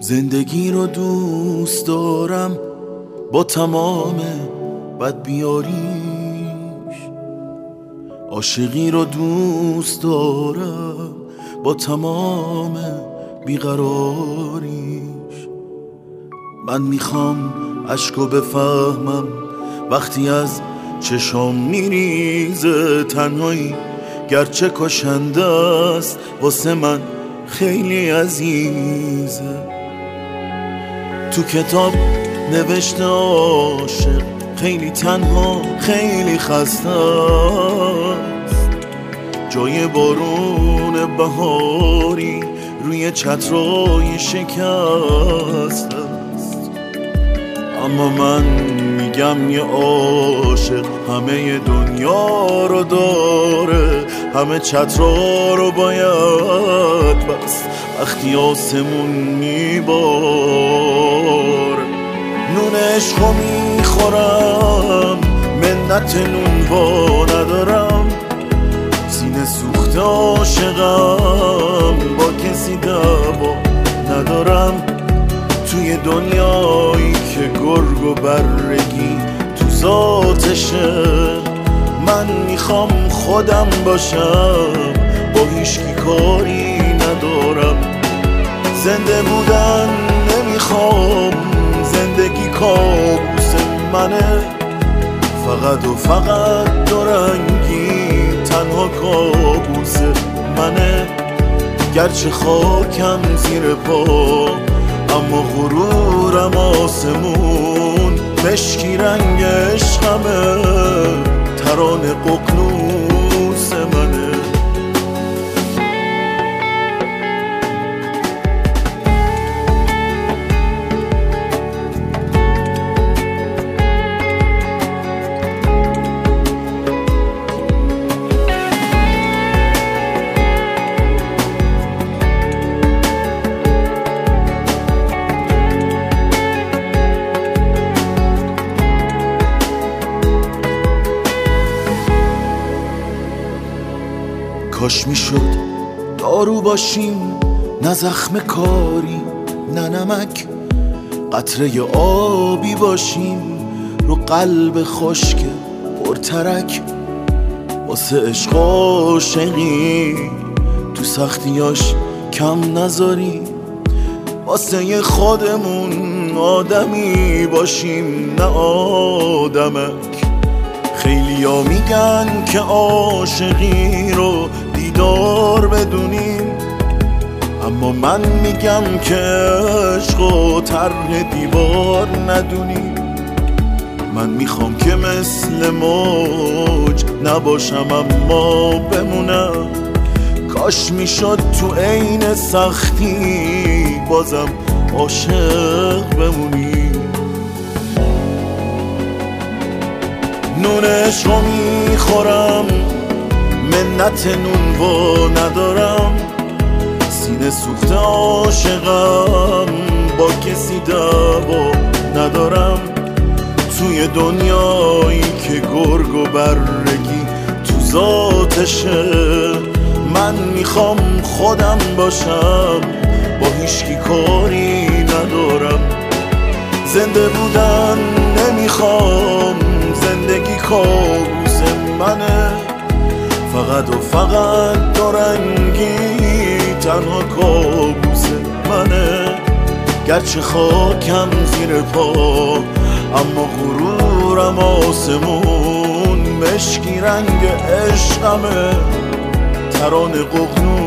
زندگی رو دوست دارم با تمام بدبیاریش، عاشقی رو دوست دارم با تمام بیقراریش. من میخوام عشقو بفهمم وقتی از چشام میریزه، تنهایی گرچه کشنده است واسه من خیلی عزیزه. تو کتاب نوشته عاشق خیلی تنها خیلی خسته است، جای بارون بهاری روی چترای شکست است. اما من میگم یه عاشق همه دنیا رو داره، همه چترا رو باید بس وقتی آسمون میبار. نون عشقو میخورم منت نون وا ندارم، سینه سوخته عاشقم با کسی دعوا ندارم. توی دنیایی که گرگ و برگی تو ذاتشه، من میخوام خودم باشم با هیچکی کاری ندارم. زنده بودن نمیخوام، زندگی کابوس منه، فقط و فقط دورنگی تنها کابوس منه. گرچه خاکم زیر پا اما غرورم آسمون، مشکی رنگ عشقمه ترانه ققنوس منه. کاش میشد دارو باشیم، نه زخم کاری نه نمک، قطره آبی باشیم رو قلب خشک پرترک. واسه عشق عاشقی تو سختیاش کم نذاریم، واسه خودمون آدمی باشیم نه آدمک. خیلیا میگن که عاشقی رو دیدار بدونیم، اما من میگم که عشق و طرح دیوار ندونیم. من میخوام که مثل موج نباشم اما بمونم، کاش میشد تو عین سختی بازم عاشق بمونیم. نون عشقو میخورم منت نون وا ندارم، سینه سوخته عاشقم با کسی دعوا ندارم. توی دنیایی که گرگ و برگی تو ذاتشه، من میخوام خودم باشم با هیچکی کاری ندارم. زنده بودن نمیخوام، زندگی کابوس منه، فقط و فقط دورنگی تنها کابوس منه. گرچه خاکم زیر پا اما غرورم آسمون، مشکی رنگ عشقمه ترانه ققنوس